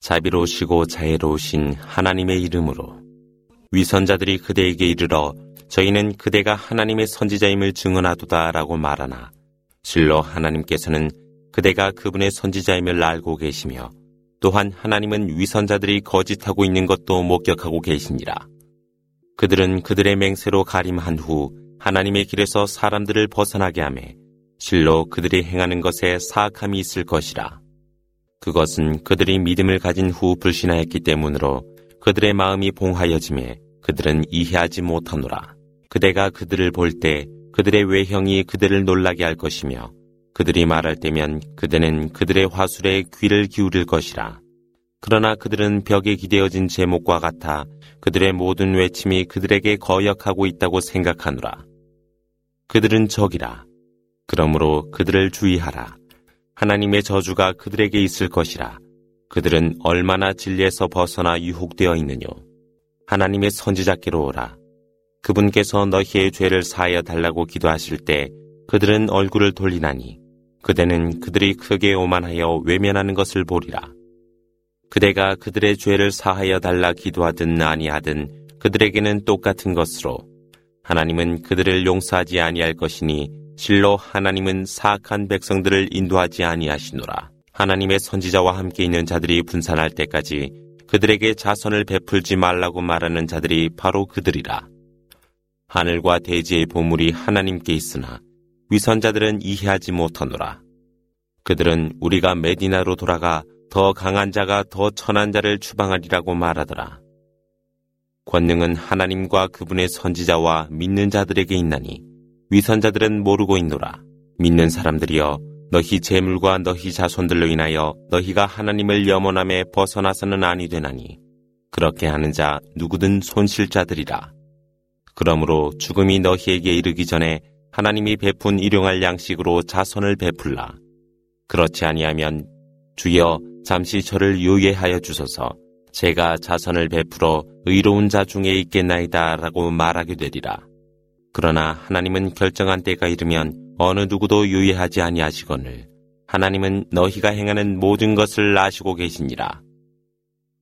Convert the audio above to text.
자비로우시고 자애로우신 하나님의 이름으로 위선자들이 그대에게 이르러 저희는 그대가 하나님의 선지자임을 증언하도다 라고 말하나 실로 하나님께서는 그대가 그분의 선지자임을 알고 계시며 또한 하나님은 위선자들이 거짓하고 있는 것도 목격하고 계시니라. 그들은 그들의 맹세로 가림한 후 하나님의 길에서 사람들을 벗어나게 하매 실로 그들이 행하는 것에 사악함이 있을 것이라. 그것은 그들이 믿음을 가진 후 불신하였기 때문으로 그들의 마음이 봉하여짐에 그들은 이해하지 못하노라. 그대가 그들을 볼 때 그들의 외형이 그들을 놀라게 할 것이며 그들이 말할 때면 그대는 그들의 화술에 귀를 기울일 것이라. 그러나 그들은 벽에 기대어진 제목과 같아 그들의 모든 외침이 그들에게 거역하고 있다고 생각하노라. 그들은 적이라. 그러므로 그들을 주의하라. 하나님의 저주가 그들에게 있을 것이라. 그들은 얼마나 진리에서 벗어나 유혹되어 있느뇨. 하나님의 선지자께로 오라. 그분께서 너희의 죄를 사하여 달라고 기도하실 때 그들은 얼굴을 돌리나니 그대는 그들이 크게 오만하여 외면하는 것을 보리라. 그대가 그들의 죄를 사하여 달라 기도하든 아니하든 그들에게는 똑같은 것으로 하나님은 그들을 용서하지 아니할 것이니 실로 하나님은 사악한 백성들을 인도하지 아니하시노라. 하나님의 선지자와 함께 있는 자들이 분산할 때까지 그들에게 자선을 베풀지 말라고 말하는 자들이 바로 그들이라. 하늘과 대지의 보물이 하나님께 있으나 위선자들은 이해하지 못하노라. 그들은 우리가 메디나로 돌아가 더 강한 자가 더 천한 자를 추방하리라고 말하더라. 권능은 하나님과 그분의 선지자와 믿는 자들에게 있나니 위선자들은 모르고 있노라. 믿는 사람들이여 너희 재물과 너희 자손들로 인하여 너희가 하나님을 염원함에 벗어나서는 아니 되나니 그렇게 하는 자 누구든 손실자들이라. 그러므로 죽음이 너희에게 이르기 전에 하나님이 베푼 일용할 양식으로 자선을 베풀라. 그렇지 아니하면 주여 잠시 저를 유예하여 주소서. 제가 자선을 베풀어 의로운 자 중에 있겠나이다 라고 말하게 되리라. 그러나 하나님은 결정한 때가 이르면 어느 누구도 유예하지 아니하시거늘 하나님은 너희가 행하는 모든 것을 아시고 계시니라.